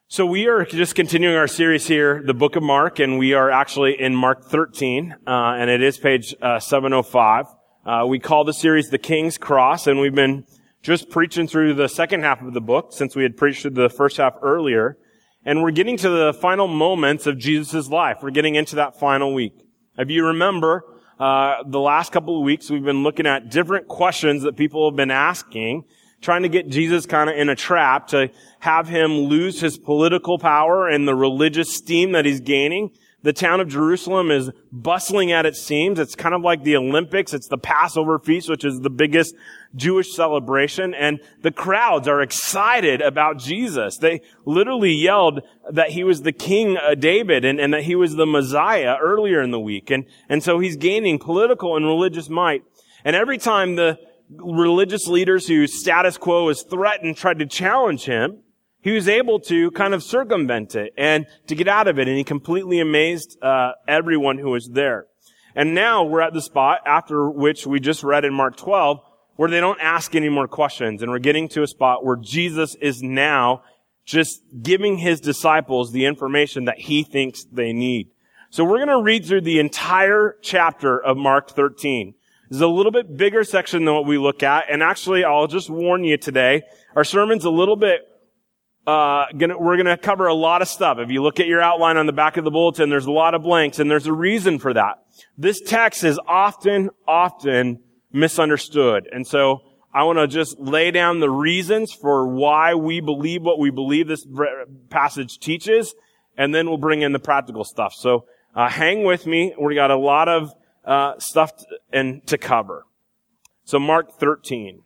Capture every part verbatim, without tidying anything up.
So we are just continuing our series here, the book of Mark, and we are actually in Mark thirteen, uh, and it is page uh, seven oh five. Uh, we call the series The King's Cross, and we've been just preaching through the second half of the book since we had preached through the first half earlier. And we're getting to the final moments of Jesus' life. We're getting into that final week. If you remember, uh, the last couple of weeks we've been looking at different questions that people have been asking, trying to get Jesus kind of in a trap to have him lose his political power and the religious steam that he's gaining. The town of Jerusalem is bustling at its seams. It's kind of like the Olympics. It's the Passover feast, which is the biggest Jewish celebration. And the crowds are excited about Jesus. They literally yelled that he was the King of David and, and that he was the Messiah earlier in the week. And, and so he's gaining political and religious might. And every time the religious leaders whose status quo is threatened tried to challenge him, he was able to kind of circumvent it and to get out of it. And he completely amazed uh, everyone who was there. And now we're at the spot after which we just read in Mark twelve where they don't ask any more questions. And we're getting to a spot where Jesus is now just giving his disciples the information that he thinks they need. So we're going to read through the entire chapter of Mark thirteen. This is a little bit bigger section than what we look at. And actually, I'll just warn you today, our sermon's a little bit, uh, gonna, we're gonna cover a lot of stuff. If you look at your outline on the back of the bulletin, there's a lot of blanks, and there's a reason for that. This text is often, often misunderstood. And so, I want to just lay down the reasons for why we believe what we believe this passage teaches, and then we'll bring in the practical stuff. So, uh, hang with me. We got a lot of Uh, stuff to, and to cover. So Mark thirteen.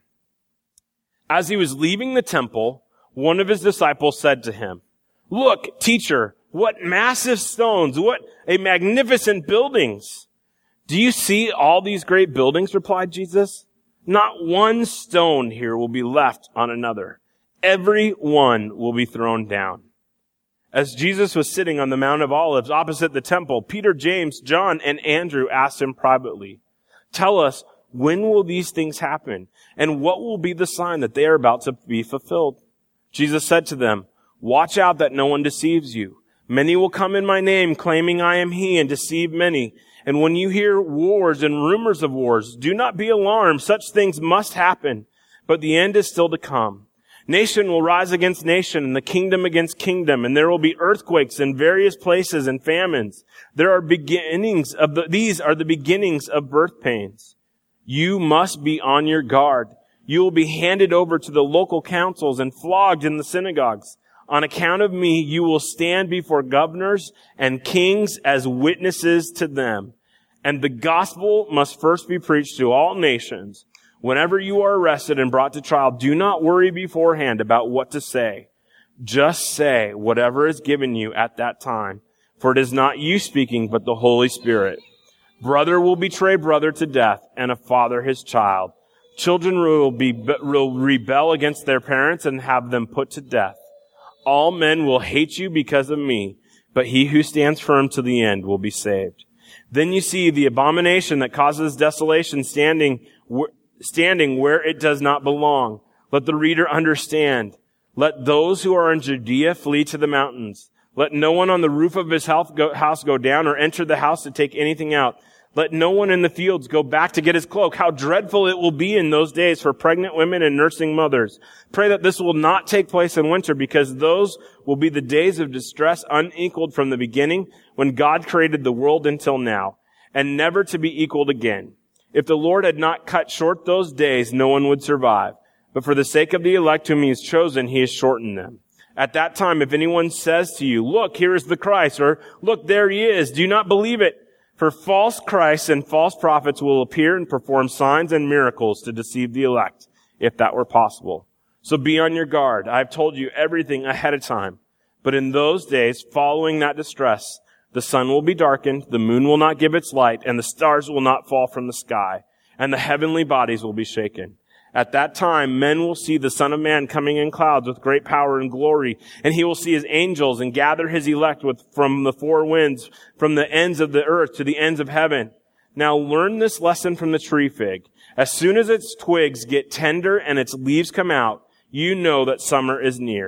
As he was leaving the temple, one of his disciples said to him, "Look, teacher, what massive stones, what a magnificent buildings." "Do you see all these great buildings?" replied Jesus. "Not one stone here will be left on another. Every one will be thrown down." As Jesus was sitting on the Mount of Olives opposite the temple, Peter, James, John, and Andrew asked him privately, "Tell us, when will these things happen? And what will be the sign that they are about to be fulfilled?" Jesus said to them, "Watch out that no one deceives you. Many will come in my name, claiming I am he, and deceive many. And when you hear wars and rumors of wars, do not be alarmed. Such things must happen, but the end is still to come. Nation will rise against nation, and the kingdom against kingdom, and there will be earthquakes in various places and famines. There are beginnings of the, these are the beginnings of birth pains. You must be on your guard. You will be handed over to the local councils and flogged in the synagogues. On account of me, you will stand before governors and kings as witnesses to them. And the gospel must first be preached to all nations. Whenever you are arrested and brought to trial, do not worry beforehand about what to say. Just say whatever is given you at that time, for it is not you speaking, but the Holy Spirit. Brother will betray brother to death, and a father his child. Children will, be, will rebel against their parents and have them put to death. All men will hate you because of me, but he who stands firm to the end will be saved. Then you see the abomination that causes desolation standing standing where it does not belong. Let the reader understand. Let those who are in Judea flee to the mountains. Let no one on the roof of his house go down or enter the house to take anything out. Let no one in the fields go back to get his cloak. How dreadful it will be in those days for pregnant women and nursing mothers. Pray that this will not take place in winter, because those will be the days of distress unequaled from the beginning, when God created the world until now, and never to be equaled again. If the Lord had not cut short those days, no one would survive. But for the sake of the elect whom he has chosen, he has shortened them. At that time, if anyone says to you, 'Look, here is the Christ,' or 'Look, there he is,' do not believe it. For false Christs and false prophets will appear and perform signs and miracles to deceive the elect, if that were possible. So be on your guard. I have told you everything ahead of time. But in those days, following that distress, the sun will be darkened, the moon will not give its light, and the stars will not fall from the sky, and the heavenly bodies will be shaken. At that time, men will see the Son of Man coming in clouds with great power and glory, and he will see his angels and gather his elect with, from the four winds, from the ends of the earth to the ends of heaven. Now learn this lesson from the tree fig. As soon as its twigs get tender and its leaves come out, you know that summer is near.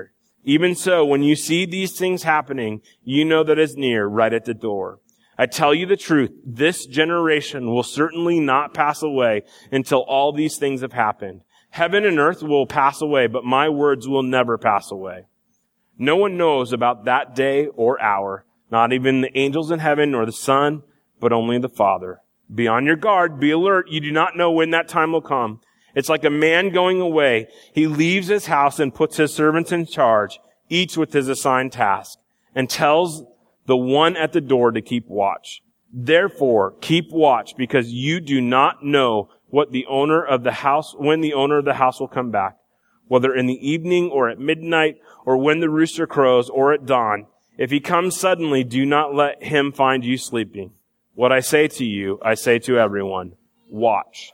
Even so, when you see these things happening, you know that it's near, right at the door. I tell you the truth, this generation will certainly not pass away until all these things have happened. Heaven and earth will pass away, but my words will never pass away. No one knows about that day or hour, not even the angels in heaven nor the Son, but only the Father. Be on your guard, be alert. You do not know when that time will come. It's like a man going away. He leaves his house and puts his servants in charge, each with his assigned task, and tells the one at the door to keep watch. Therefore, keep watch, because you do not know what the owner of the house, when the owner of the house will come back, whether in the evening or at midnight or when the rooster crows or at dawn. If he comes suddenly, do not let him find you sleeping. What I say to you, I say to everyone, watch.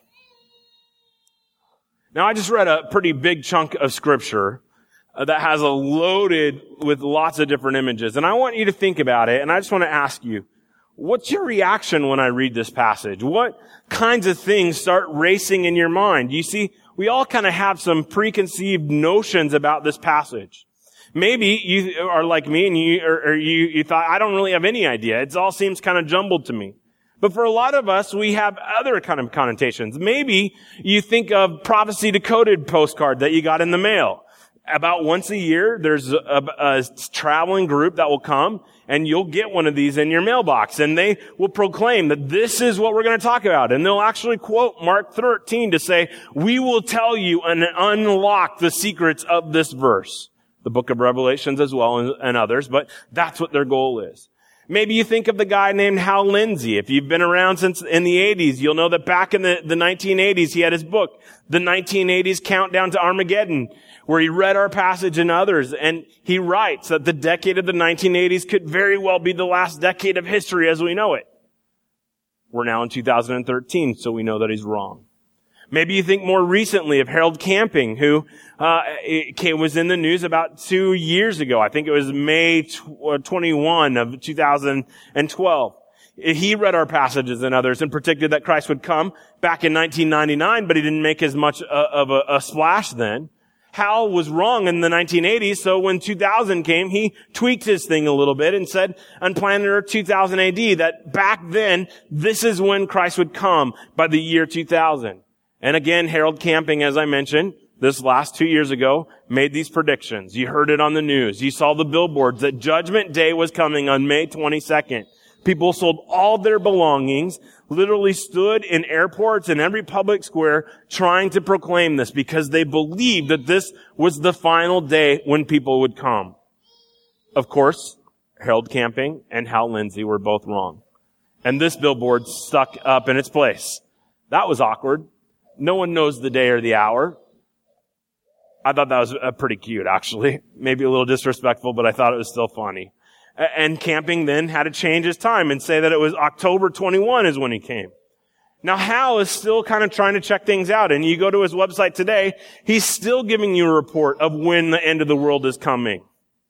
Now, I just read a pretty big chunk of scripture uh, that has a loaded with lots of different images. And I want you to think about it. And I just want to ask you, what's your reaction when I read this passage? What kinds of things start racing in your mind? You see, we all kind of have some preconceived notions about this passage. Maybe you are like me and you, or, or you, you thought, I don't really have any idea. It all seems kind of jumbled to me. But for a lot of us, we have other kind of connotations. Maybe you think of Prophecy Decoded postcard that you got in the mail. About once a year, there's a, a traveling group that will come, and you'll get one of these in your mailbox, and they will proclaim that this is what we're going to talk about. And they'll actually quote Mark thirteen to say, we will tell you and unlock the secrets of this verse. The book of Revelations as well, and, and others, but that's what their goal is. Maybe you think of the guy named Hal Lindsey. If you've been around since in the eighties, you'll know that back in the, the nineteen eighties, he had his book, The nineteen eighties Countdown to Armageddon, where he read our passage and others, and he writes that the decade of the nineteen eighties could very well be the last decade of history as we know it. We're now in two thousand thirteen, so we know that he's wrong. Maybe you think more recently of Harold Camping, who uh came, was in the news about two years ago. I think it was May twenty-first of two thousand twelve. He read our passages and others and predicted that Christ would come back in nineteen ninety-nine, but he didn't make as much of a, a splash then. Hal was wrong in the nineteen eighties, so when two thousand came, he tweaked his thing a little bit and said on planet Earth two thousand A D that back then, this is when Christ would come by the year two thousand. And again, Harold Camping, as I mentioned, this last two years ago, made these predictions. You heard it on the news. You saw the billboards that Judgment Day was coming on May twenty-second. People sold all their belongings, literally stood in airports and every public square trying to proclaim this because they believed that this was the final day when people would come. Of course, Harold Camping and Hal Lindsey were both wrong. And this billboard stuck up in its place. That was awkward. No one knows the day or the hour. I thought that was uh, pretty cute, actually. Maybe a little disrespectful, but I thought it was still funny. And Camping then had to change his time and say that it was October twenty-first is when he came. Now, Hal is still kind of trying to check things out. And you go to his website today, he's still giving you a report of when the end of the world is coming.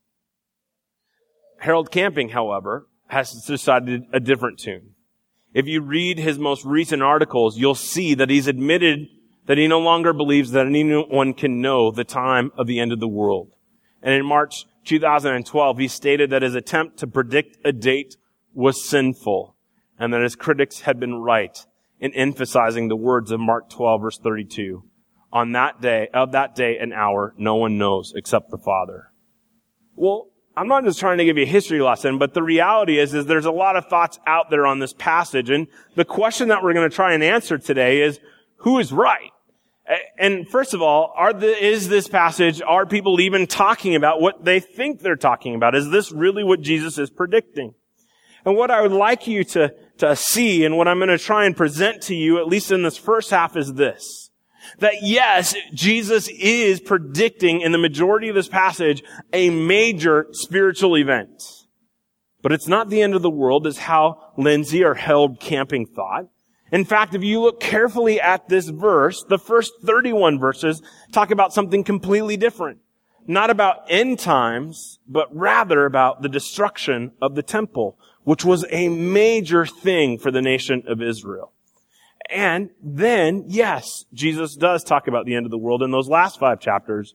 Harold Camping, however, has decided a different tune. If you read his most recent articles, you'll see that he's admitted that he no longer believes that anyone can know the time of the end of the world. And in March two thousand twelve, he stated that his attempt to predict a date was sinful and that his critics had been right in emphasizing the words of Mark twelve, verse thirty-two. On that day, of that day and hour, no one knows except the Father. Well, I'm not just trying to give you a history lesson, but the reality is, is there's a lot of thoughts out there on this passage. And the question that we're going to try and answer today is, who is right? And first of all, are the, is this passage, are people even talking about what they think they're talking about? Is this really what Jesus is predicting? And what I would like you to, to see, and what I'm going to try and present to you, at least in this first half, is this. That yes, Jesus is predicting in the majority of this passage a major spiritual event. But it's not the end of the world, as Hal Lindsey or Harold Camping thought. In fact, if you look carefully at this verse, the first thirty-one verses talk about something completely different. Not about end times, but rather about the destruction of the temple, which was a major thing for the nation of Israel. And then, yes, Jesus does talk about the end of the world in those last five chapters,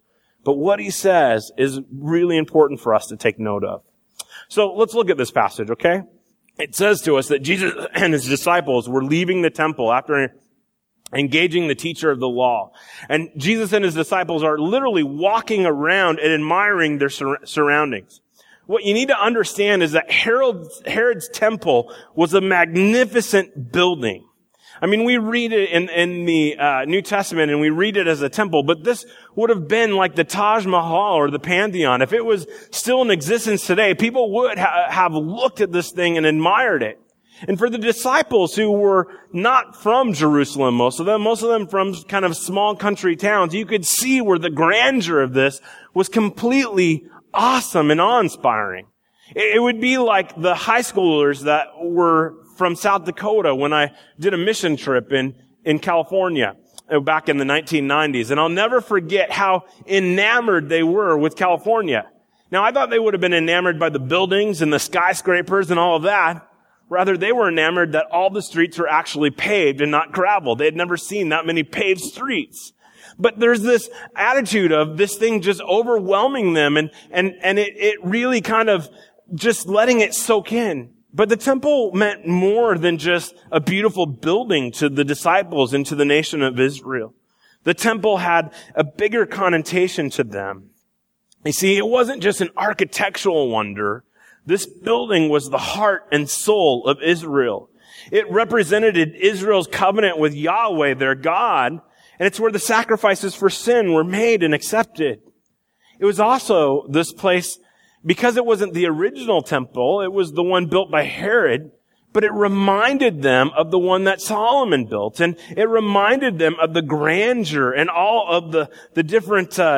But what he says is really important for us to take note of. So let's look at this passage, okay? It says to us that Jesus and his disciples were leaving the temple after engaging the teacher of the law. And Jesus and his disciples are literally walking around and admiring their sur- surroundings. What you need to understand is that Herod's, Herod's temple was a magnificent building. I mean, we read it in, in the uh, New Testament and we read it as a temple, but this would have been like the Taj Mahal or the Pantheon. If it was still in existence today, people would ha- have looked at this thing and admired it. And for the disciples who were not from Jerusalem, most of them, most of them from kind of small country towns, you could see where the grandeur of this was completely awesome and awe-inspiring. It would be like the high schoolers that were from South Dakota when I did a mission trip in, in California back in the nineteen nineties. And I'll never forget how enamored they were with California. Now, I thought they would have been enamored by the buildings and the skyscrapers and all of that. Rather, they were enamored that all the streets were actually paved and not gravel. They had never seen that many paved streets. But there's this attitude of this thing just overwhelming them and, and, and it, it really kind of just letting it soak in. But the temple meant more than just a beautiful building to the disciples and to the nation of Israel. The temple had a bigger connotation to them. You see, it wasn't just an architectural wonder. This building was the heart and soul of Israel. It represented Israel's covenant with Yahweh, their God, and it's where the sacrifices for sin were made and accepted. It was also this place, because it wasn't the original temple, it was the one built by Herod, but it reminded them of the one that Solomon built, and it reminded them of the grandeur and all of the, the different uh,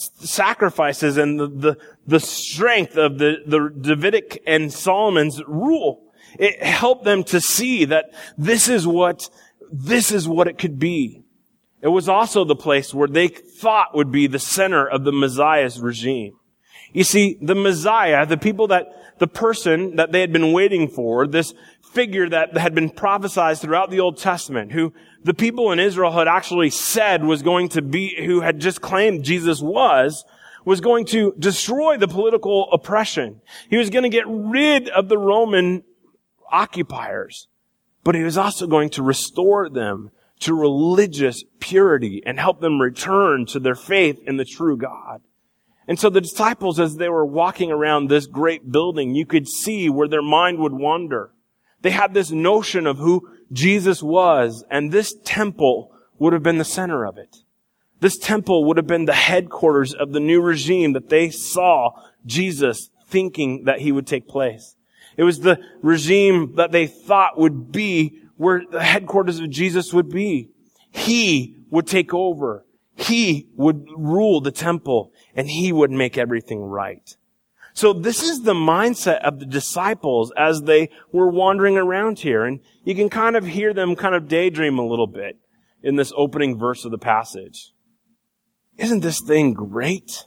sacrifices and the, the, the strength of the, the Davidic and Solomon's rule. It helped them to see that this is what, this is what it could be. It was also the place where they thought would be the center of the Messiah's regime. You see, the Messiah, the people that, the person that they had been waiting for, this figure that had been prophesied throughout the Old Testament, who the people in Israel had actually said was going to be, who had just claimed Jesus was, was going to destroy the political oppression. He was going to get rid of the Roman occupiers, but he was also going to restore them to religious purity and help them return to their faith in the true God. And so the disciples, as they were walking around this great building, you could see where their mind would wander. They had this notion of who Jesus was, and this temple would have been the center of it. This temple would have been the headquarters of the new regime that they saw Jesus thinking that he would take place. It was the regime that they thought would be where the headquarters of Jesus would be. He would take over. He would rule the temple, and he would make everything right. So this is the mindset of the disciples as they were wandering around here. And you can kind of hear them kind of daydream a little bit in this opening verse of the passage. Isn't this thing great?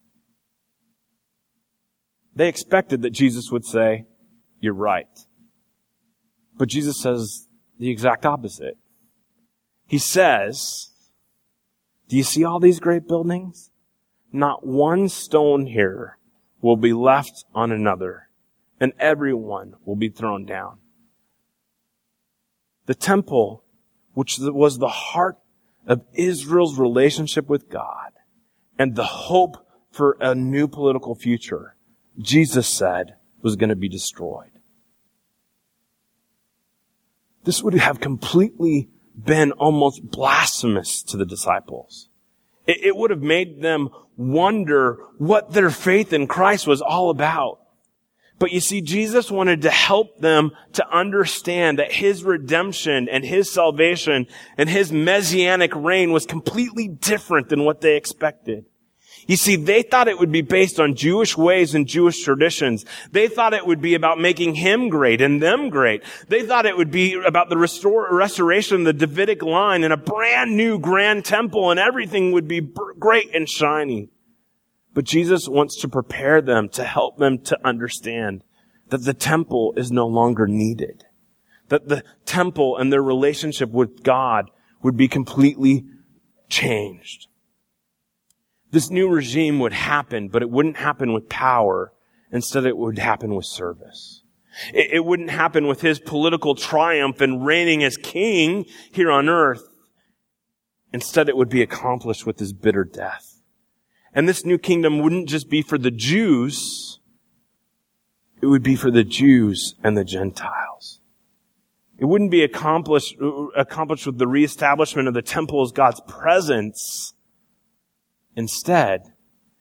They expected that Jesus would say, "You're right." But Jesus says the exact opposite. He says, "Do you see all these great buildings? Not one stone here will be left on another, and everyone will be thrown down." The temple, which was the heart of Israel's relationship with God and the hope for a new political future, Jesus said was going to be destroyed. This would have completely been almost blasphemous to the disciples. It, it would have made them wonder what their faith in Christ was all about. But you see, Jesus wanted to help them to understand that his redemption and his salvation and his messianic reign was completely different than what they expected. You see, they thought it would be based on Jewish ways and Jewish traditions. They thought it would be about making him great and them great. They thought it would be about the restore, restoration of the Davidic line and a brand new grand temple, and everything would be great and shiny. But Jesus wants to prepare them, to help them to understand that the temple is no longer needed. That the temple and their relationship with God would be completely changed. This new regime would happen, but it wouldn't happen with power. Instead, it would happen with service. It, it wouldn't happen with his political triumph and reigning as king here on earth. Instead, it would be accomplished with his bitter death. And this new kingdom wouldn't just be for the Jews. It would be for the Jews and the Gentiles. It wouldn't be accomplished, accomplished with the reestablishment of the temple as God's presence. Instead,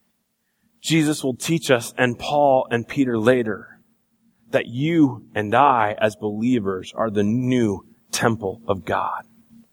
Jesus will teach us, and Paul and Peter later, that you and I as believers are the new temple of God.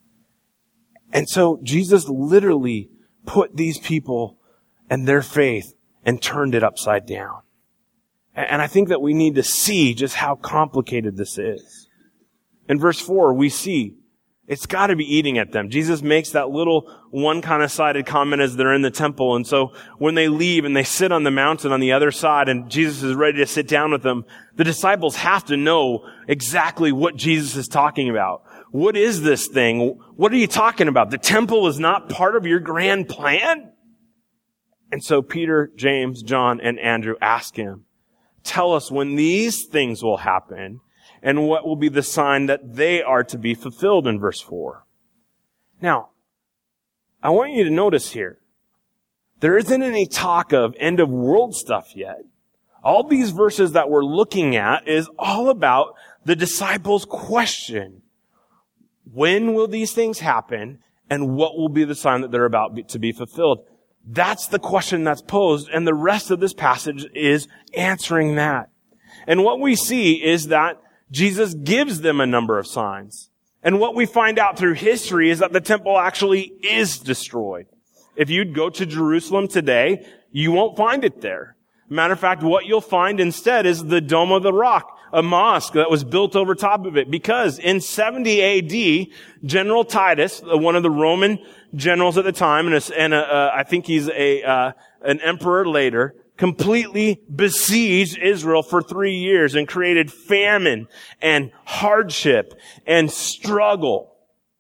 And so Jesus literally put these people and their faith and turned it upside down. And I think that we need to see just how complicated this is. In verse four, we see it's got to be eating at them. Jesus makes that little one kind of sided comment as they're in the temple. And so when they leave and they sit on the mountain on the other side and Jesus is ready to sit down with them, the disciples have to know exactly what Jesus is talking about. What is this thing? What are you talking about? The temple is not part of your grand plan? And so Peter, James, John, and Andrew ask him, tell us when these things will happen and what will be the sign that they are to be fulfilled in verse four. Now, I want you to notice here, there isn't any talk of end of world stuff yet. All these verses that we're looking at is all about the disciples' question. When will these things happen, and what will be the sign that they're about to be fulfilled? That's the question that's posed, and the rest of this passage is answering that. And what we see is that Jesus gives them a number of signs. And what we find out through history is that the temple actually is destroyed. If you'd go to Jerusalem today, you won't find it there. Matter of fact, what you'll find instead is the Dome of the Rock, a mosque that was built over top of it. Because in seventy A D, General Titus, one of the Roman generals at the time, and, a, and a, uh, I think he's a uh, an emperor later, completely besieged Israel for three years and created famine and hardship and struggle.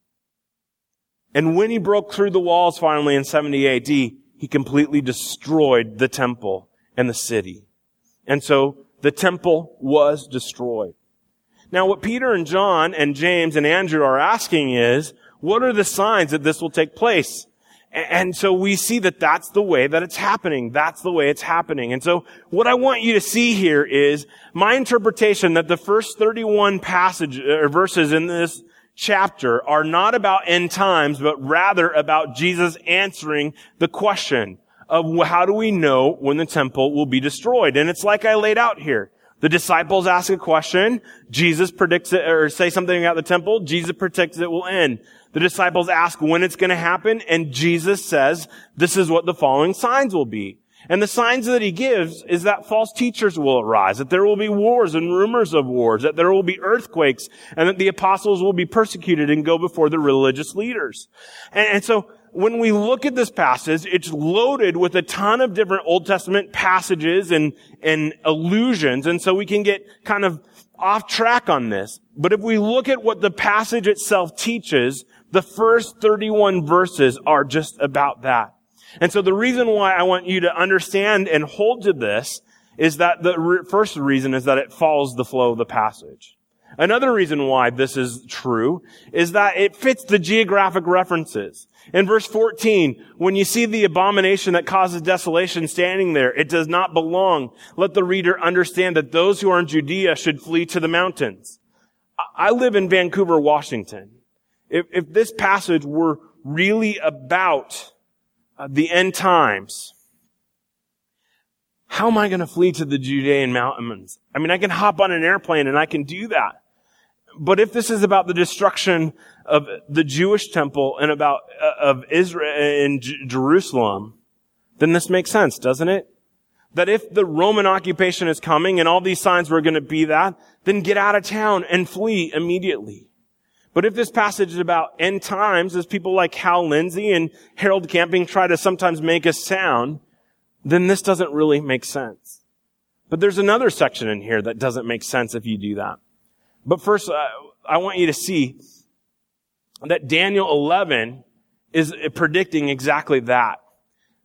And when he broke through the walls finally in seventy A D, he completely destroyed the temple and the city. And so the temple was destroyed. Now what Peter and John and James and Andrew are asking is, what are the signs that this will take place? And so we see that that's the way that it's happening. That's the way it's happening. And so what I want you to see here is my interpretation that the first thirty-one passage or verses in this chapter are not about end times, but rather about Jesus answering the question of how do we know when the temple will be destroyed. And it's like I laid out here. The disciples ask a question. Jesus predicts it, or say something about the temple. Jesus predicts it will end. The disciples ask when it's going to happen, and Jesus says, this is what the following signs will be. And the signs that he gives is that false teachers will arise, that there will be wars and rumors of wars, that there will be earthquakes, and that the apostles will be persecuted and go before the religious leaders. And, and so when we look at this passage, it's loaded with a ton of different Old Testament passages and, and allusions, and so we can get kind of off track on this. But if we look at what the passage itself teaches, the first thirty-one verses are just about that. And so the reason why I want you to understand and hold to this is that the re- first reason is that it follows the flow of the passage. Another reason why this is true is that it fits the geographic references. In verse fourteen, when you see the abomination that causes desolation standing there, it does not belong. Let the reader understand that those who are in Judea should flee to the mountains. I live in Vancouver, Washington. If, if this passage were really about uh, the end times, how am I going to flee to the Judean mountains? I mean, I can hop on an airplane and I can do that. But if this is about the destruction of the Jewish temple and about uh, of Israel in J- Jerusalem, then this makes sense, doesn't it? That if the Roman occupation is coming and all these signs were going to be that, then get out of town and flee immediately. But if this passage is about end times, as people like Hal Lindsey and Harold Camping try to sometimes make us sound, then this doesn't really make sense. But there's another section in here that doesn't make sense if you do that. But first, uh, I want you to see that Daniel eleven is predicting exactly that.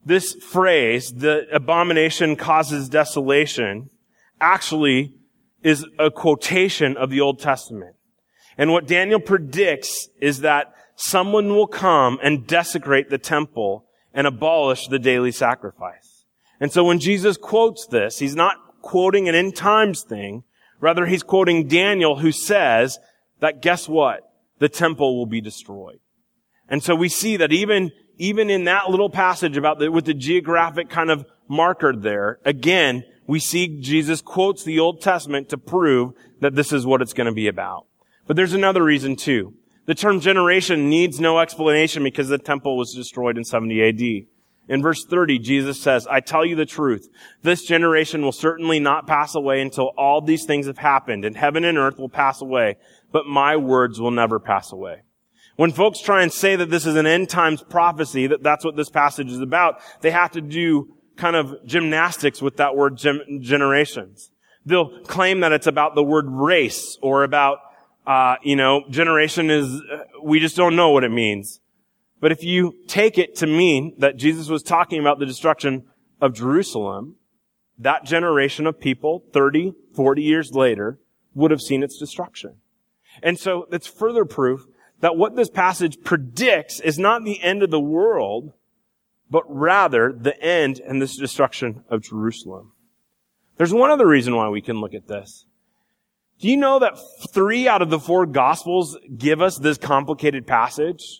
this phrase, the abomination causes desolation, actually is a quotation of the Old Testament. And what Daniel predicts is that someone will come and desecrate the temple and abolish the daily sacrifice. And so when Jesus quotes this, he's not quoting an end times thing. Rather, he's quoting Daniel, who says that, guess what? The temple will be destroyed. And so we see that even, even in that little passage about the, with the geographic kind of marker there, again, we see Jesus quotes the Old Testament to prove that this is what it's going to be about. But there's another reason too. The term generation needs no explanation because the temple was destroyed in seventy A D. In verse thirty, Jesus says, I tell you the truth. This generation will certainly not pass away until all these things have happened, and heaven and earth will pass away, but my words will never pass away. When folks try and say that this is an end times prophecy, that that's what this passage is about, they have to do kind of gymnastics with that word gem- generations. They'll claim that it's about the word race or about, uh, you know, generation is, we just don't know what it means. But if you take it to mean that Jesus was talking about the destruction of Jerusalem, that generation of people, thirty, forty years later, would have seen its destruction. And so it's further proof that what this passage predicts is not the end of the world, but rather the end and this destruction of Jerusalem. There's one other reason why we can look at this. Do you know that three out of the four Gospels give us this complicated passage?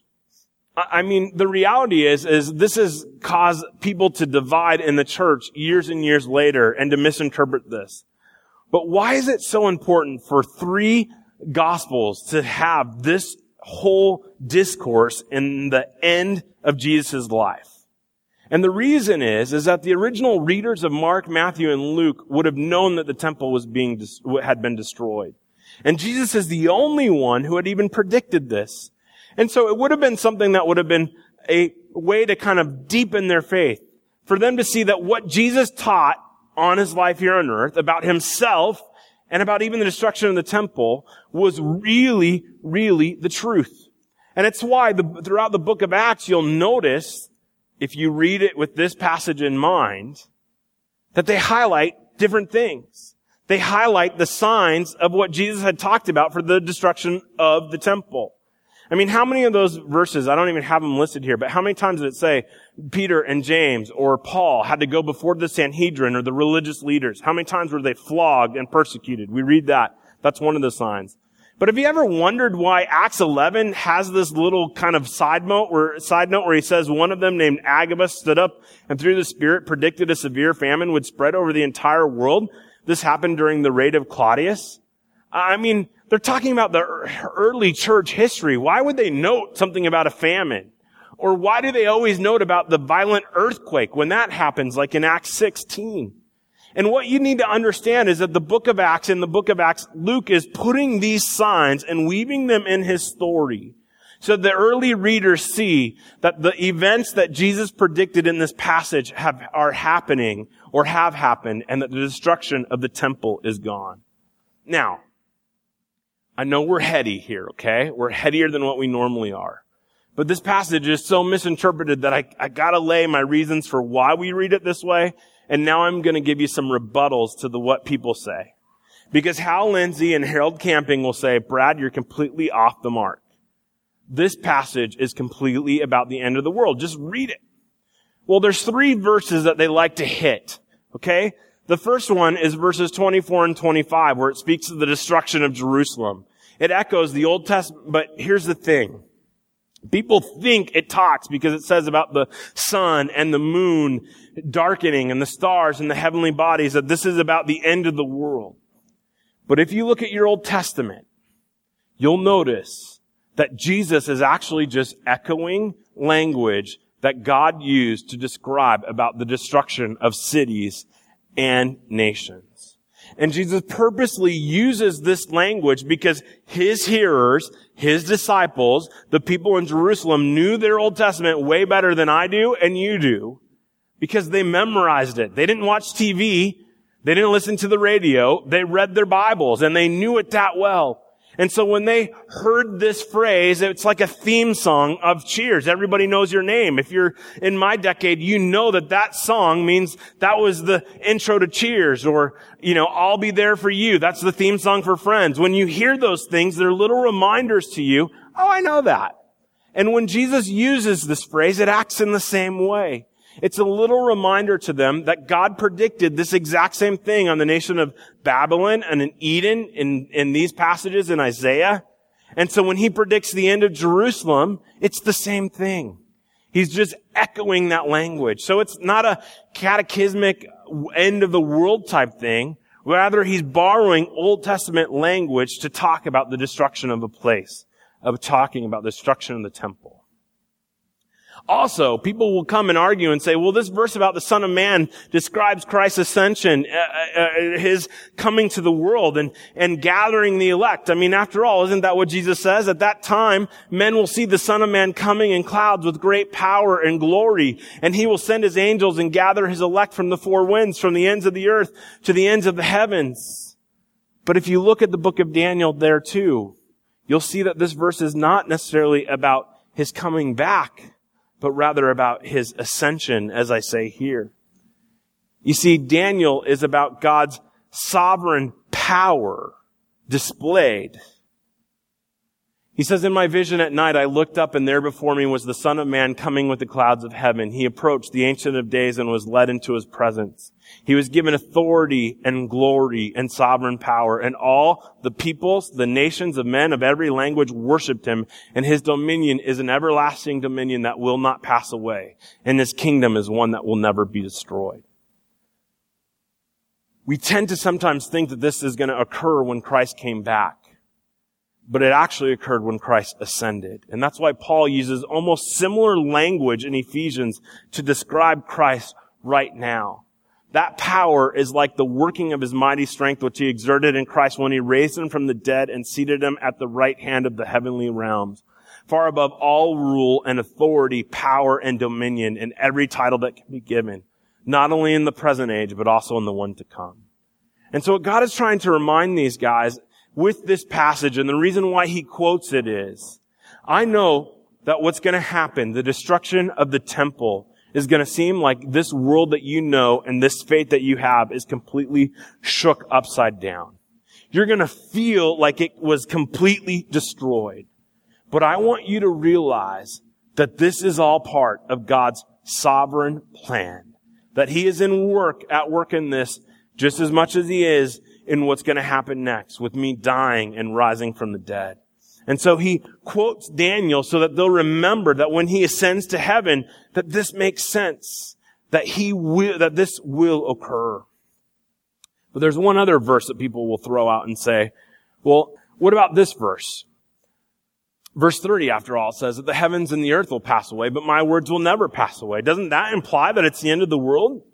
I mean, the reality is, is this has caused people to divide in the church years and years later and to misinterpret this. But why is it so important for three Gospels to have this whole discourse in the end of Jesus' life? And the reason is, is that the original readers of Mark, Matthew, and Luke would have known that the temple was being, had been destroyed. And Jesus is the only one who had even predicted this. And so it would have been something that would have been a way to kind of deepen their faith. For them to see that what Jesus taught on his life here on earth about himself and about even the destruction of the temple was really, really the truth. And it's why the, throughout the book of Acts, you'll notice, if you read it with this passage in mind, that they highlight different things. They highlight the signs of what Jesus had talked about for the destruction of the temple. I mean, how many of those verses, I don't even have them listed here, but how many times did it say Peter and James or Paul had to go before the Sanhedrin or the religious leaders? How many times were they flogged and persecuted? We read that. That's one of the signs. But have you ever wondered why Acts eleven has this little kind of side note where, side note where he says one of them named Agabus stood up and through the Spirit predicted a severe famine would spread over the entire world? This happened during the reign of Claudius. I mean, they're talking about the early church history. Why would they note something about a famine? Or why do they always note about the violent earthquake when that happens, like in Acts sixteen? And what you need to understand is that the book of Acts, in the book of Acts, Luke is putting these signs and weaving them in his story. So the early readers see that the events that Jesus predicted in this passage have, are happening or have happened, and that the destruction of the temple is gone. Now, I know we're heady here, okay? We're headier than what we normally are. But this passage is so misinterpreted that I, I gotta lay my reasons for why we read it this way. And now I'm gonna give you some rebuttals to the what people say. Because Hal Lindsey and Harold Camping will say, Brad, you're completely off the mark. This passage is completely about the end of the world. Just read it. Well, there's three verses that they like to hit, okay? The first one is verses twenty-four and twenty-five, where it speaks of the destruction of Jerusalem. It echoes the Old Testament, but here's the thing. People think it talks because it says about the sun and the moon darkening and the stars and the heavenly bodies, that this is about the end of the world. But if you look at your Old Testament, you'll notice that Jesus is actually just echoing language that God used to describe about the destruction of cities and nations. And Jesus purposely uses this language because his hearers, his disciples, the people in Jerusalem knew their Old Testament way better than I do and you do because they memorized it. They didn't watch T V. They didn't listen to the radio. They read their Bibles and they knew it that well. And so when they heard this phrase, it's like a theme song of Cheers. Everybody knows your name. If you're in my decade, you know that that song means that was the intro to Cheers, or, you know, I'll be there for you. That's the theme song for Friends. When you hear those things, they're little reminders to you. Oh, I know that. And when Jesus uses this phrase, it acts in the same way. It's a little reminder to them that God predicted this exact same thing on the nation of Babylon and in Eden in, in these passages in Isaiah. And so when he predicts the end of Jerusalem, it's the same thing. He's just echoing that language. So it's not a cataclysmic end of the world type thing. Rather, he's borrowing Old Testament language to talk about the destruction of a place, of talking about the destruction of the temple. Also, people will come and argue and say, well, this verse about the Son of Man describes Christ's ascension, uh, uh, his coming to the world and, and gathering the elect. I mean, after all, isn't that what Jesus says? At that time, men will see the Son of Man coming in clouds with great power and glory, and he will send his angels and gather his elect from the four winds, from the ends of the earth to the ends of the heavens. But if you look at the book of Daniel there too, you'll see that this verse is not necessarily about his coming back, but rather about his ascension, as I say here. You see, Daniel is about God's sovereign power displayed. He says, in my vision at night, I looked up, and there before me was the Son of Man coming with the clouds of heaven. He approached the Ancient of Days and was led into his presence. He was given authority and glory and sovereign power, and all the peoples, the nations of men of every language worshipped him, and his dominion is an everlasting dominion that will not pass away, and his kingdom is one that will never be destroyed. We tend to sometimes think that this is going to occur when Christ came back. But it actually occurred when Christ ascended. And that's why Paul uses almost similar language in Ephesians to describe Christ right now. That power is like the working of his mighty strength, which he exerted in Christ when he raised him from the dead and seated him at the right hand of the heavenly realms, far above all rule and authority, power and dominion, and every title that can be given, not only in the present age, but also in the one to come. And so what God is trying to remind these guys with this passage, and the reason why he quotes it is, I know that what's going to happen, the destruction of the temple, is going to seem like this world that you know and this faith that you have is completely shook upside down. You're going to feel like it was completely destroyed. But I want you to realize that this is all part of God's sovereign plan. That he is in work, at work in this, just as much as he is in what's going to happen next with me dying and rising from the dead. And so he quotes Daniel so that they'll remember that when he ascends to heaven, that this makes sense, that he will, that this will occur. But there's one other verse that people will throw out and say, well, what about this verse? Verse thirty, after all, says that the heavens and the earth will pass away, but my words will never pass away. Doesn't that imply that it's the end of the world?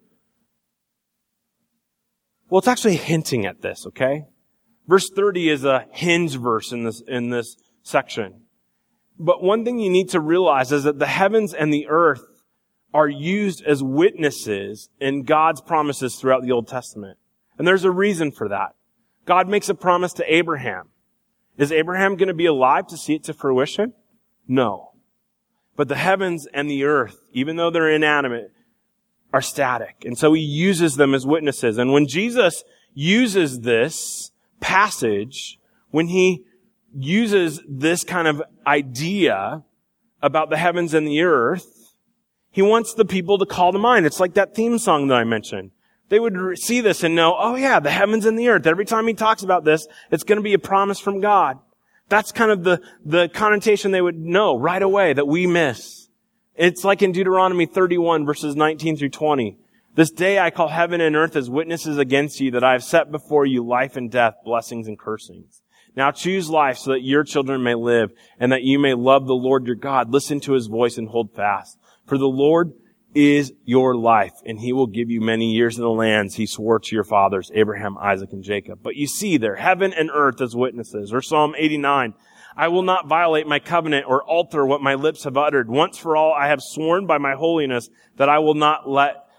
Well, it's actually hinting at this, okay? Verse thirty is a hinge verse in this, in this section. But one thing you need to realize is that the heavens and the earth are used as witnesses in God's promises throughout the Old Testament. And there's a reason for that. God makes a promise to Abraham. Is Abraham going to be alive to see it to fruition? No. But the heavens and the earth, even though they're inanimate, are static. And so he uses them as witnesses. And when Jesus uses this passage, when he uses this kind of idea about the heavens and the earth, he wants the people to call to mind. It's like that theme song that I mentioned. They would see this and know, oh yeah, the heavens and the earth. Every time he talks about this, it's going to be a promise from God. That's kind of the, the connotation they would know right away that we miss. It's like in Deuteronomy thirty-one, verses nineteen through twenty. This day I call heaven and earth as witnesses against you that I have set before you life and death, blessings and cursings. Now choose life so that your children may live and that you may love the Lord your God. Listen to his voice and hold fast. For the Lord is your life, and he will give you many years in the lands he swore to your fathers, Abraham, Isaac, and Jacob. But you see there, heaven and earth as witnesses. Or Psalm eighty-nine. I will not violate my covenant or alter what my lips have uttered. Once for all, I have sworn by my holiness that I will not let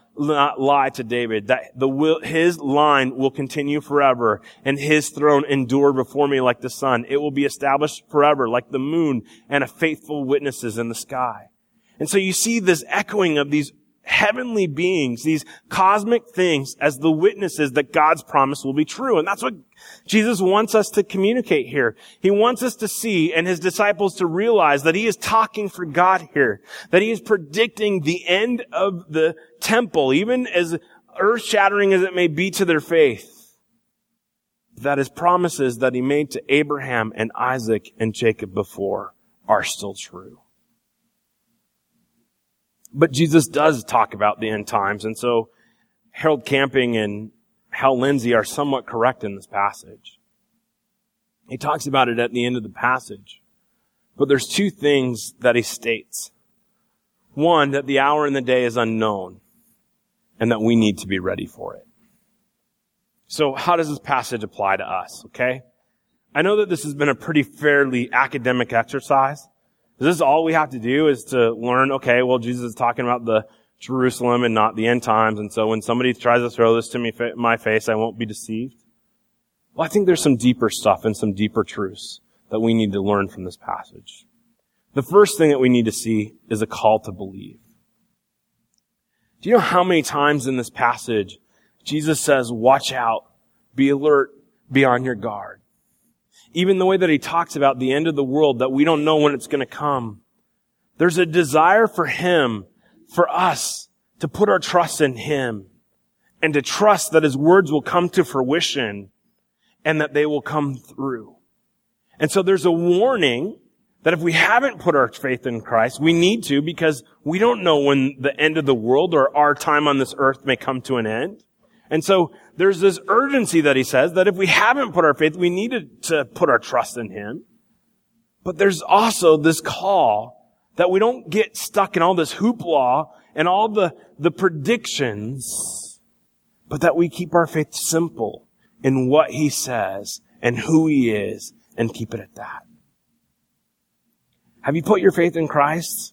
not lie to David, that the will, his line will continue forever and his throne endure before me like the sun. It will be established forever like the moon and a faithful witnesses in the sky. And so you see this echoing of these heavenly beings, these cosmic things as the witnesses that God's promise will be true. And that's what Jesus wants us to communicate here. He wants us to see and his disciples to realize that he is talking for God here, that he is predicting the end of the temple, even as earth-shattering as it may be to their faith, that his promises that he made to Abraham and Isaac and Jacob before are still true. But Jesus does talk about the end times, and so Harold Camping and Hal Lindsey are somewhat correct in this passage. He talks about it at the end of the passage. But there's two things that he states. One, that the hour and the day is unknown, and that we need to be ready for it. So how does this passage apply to us, okay? I know that this has been a pretty fairly academic exercise. This is all we have to do is to learn, okay, well, Jesus is talking about the Jerusalem and not the end times. And so when somebody tries to throw this to me, my face, I won't be deceived. Well, I think there's some deeper stuff and some deeper truths that we need to learn from this passage. The first thing that we need to see is a call to believe. Do you know how many times in this passage Jesus says, watch out, be alert, be on your guard? Even the way that he talks about the end of the world, that we don't know when it's going to come. There's a desire for him, for us, to put our trust in him and to trust that his words will come to fruition and that they will come through. And so there's a warning that if we haven't put our faith in Christ, we need to, because we don't know when the end of the world or our time on this earth may come to an end. And so there's this urgency that he says that if we haven't put our faith, we need to put our trust in him. But there's also this call that we don't get stuck in all this hoopla and all the, the predictions, but that we keep our faith simple in what he says and who he is and keep it at that. Have you put your faith in Christ?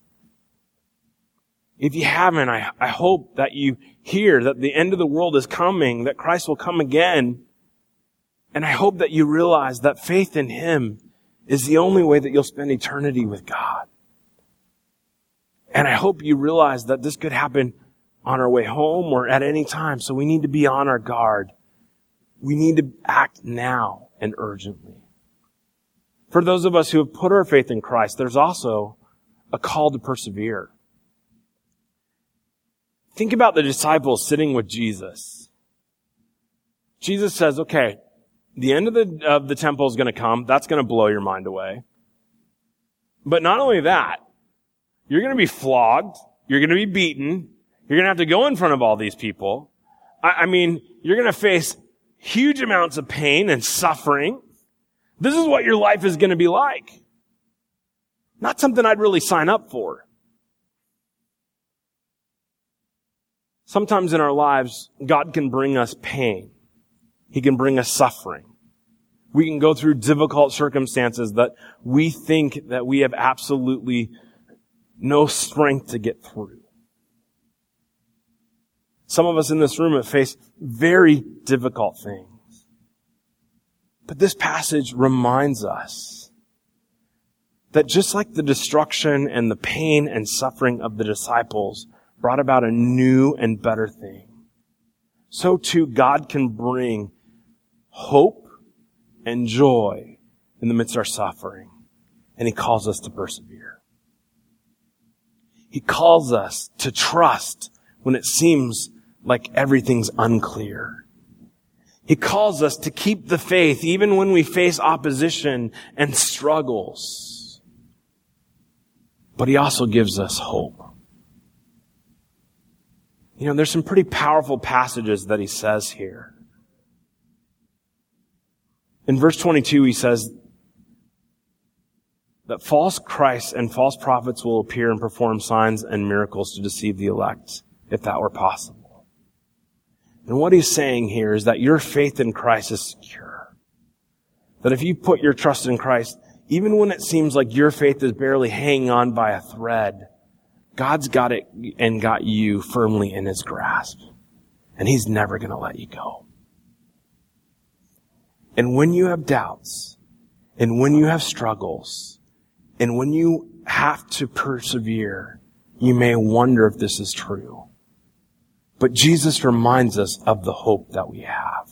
If you haven't, I, I hope that you hear that the end of the world is coming, that Christ will come again. And I hope that you realize that faith in him is the only way that you'll spend eternity with God. And I hope you realize that this could happen on our way home or at any time. So we need to be on our guard. We need to act now and urgently. For those of us who have put our faith in Christ, there's also a call to persevere. Think about the disciples sitting with Jesus. Jesus says, okay, the end of the, of the temple is going to come. That's going to blow your mind away. But not only that, you're going to be flogged. You're going to be beaten. You're going to have to go in front of all these people. I, I mean, you're going to face huge amounts of pain and suffering. This is what your life is going to be like. Not something I'd really sign up for. Sometimes in our lives, God can bring us pain. He can bring us suffering. We can go through difficult circumstances that we think that we have absolutely no strength to get through. Some of us in this room have faced very difficult things. But this passage reminds us that just like the destruction and the pain and suffering of the disciples brought about a new and better thing, so too God can bring hope and joy in the midst of our suffering. And he calls us to persevere. He calls us to trust when it seems like everything's unclear. He calls us to keep the faith even when we face opposition and struggles. But he also gives us hope. You know, there's some pretty powerful passages that he says here. In verse twenty-two, he says that false Christs and false prophets will appear and perform signs and miracles to deceive the elect, if that were possible. And what he's saying here is that your faith in Christ is secure. That if you put your trust in Christ, even when it seems like your faith is barely hanging on by a thread, God's got it and got you firmly in his grasp. And he's never going to let you go. And when you have doubts, and when you have struggles, and when you have to persevere, you may wonder if this is true. But Jesus reminds us of the hope that we have.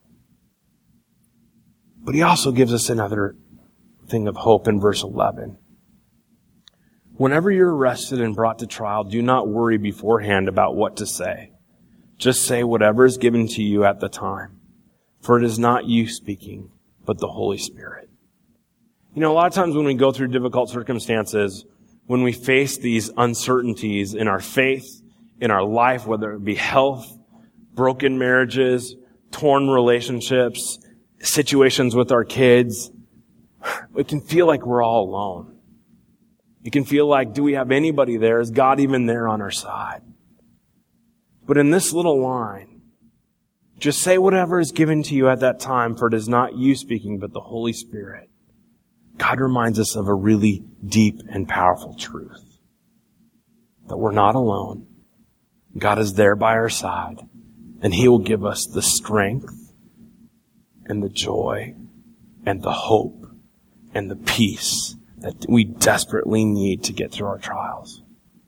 But he also gives us another thing of hope in verse eleven. Whenever you're arrested and brought to trial, do not worry beforehand about what to say. Just say whatever is given to you at the time. For it is not you speaking, but the Holy Spirit. You know, a lot of times when we go through difficult circumstances, when we face these uncertainties in our faith, in our life, whether it be health, broken marriages, torn relationships, situations with our kids, it can feel like we're all alone. It can feel like, do we have anybody there? Is God even there on our side? But in this little line, just say whatever is given to you at that time, for it is not you speaking, but the Holy Spirit. God reminds us of a really deep and powerful truth. That we're not alone. God is there by our side. And he will give us the strength and the joy and the hope and the peace that we desperately need to get through our trials.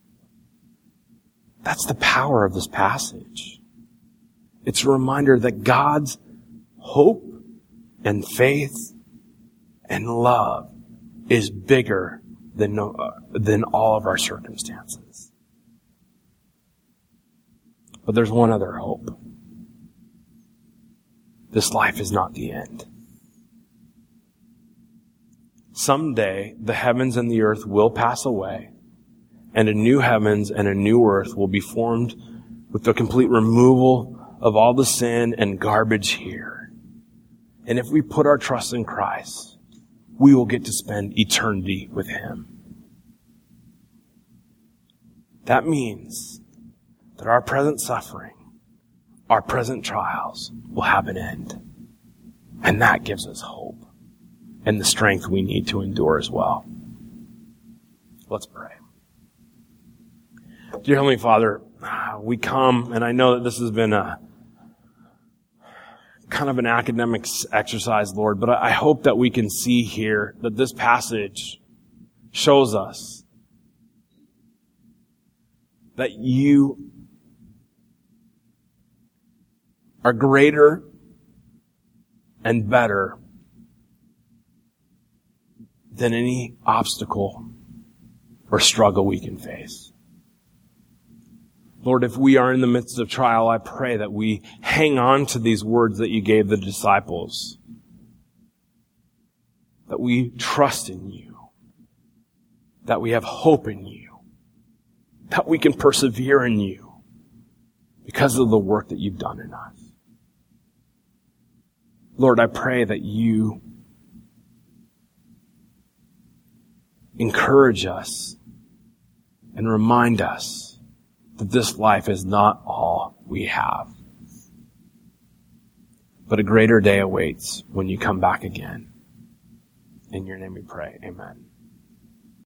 That's the power of this passage. It's a reminder that God's hope and faith and love is bigger than, uh, than all of our circumstances. But there's one other hope. This life is not the end. Someday, the heavens and the earth will pass away, and a new heavens and a new earth will be formed with the complete removal of all the sin and garbage here. And if we put our trust in Christ, we will get to spend eternity with him. That means that our present suffering, our present trials will have an end. And that gives us hope and the strength we need to endure as well. Let's pray. Dear Heavenly Father, we come, and I know that this has been a kind of an academic exercise, Lord, but I hope that we can see here that this passage shows us that you are greater and better than any obstacle or struggle we can face. Lord, if we are in the midst of trial, I pray that we hang on to these words that you gave the disciples. That we trust in you. That we have hope in you. That we can persevere in you because of the work that you've done in us. Lord, I pray that you encourage us and remind us that this life is not all we have. But a greater day awaits when you come back again. In your name we pray. Amen.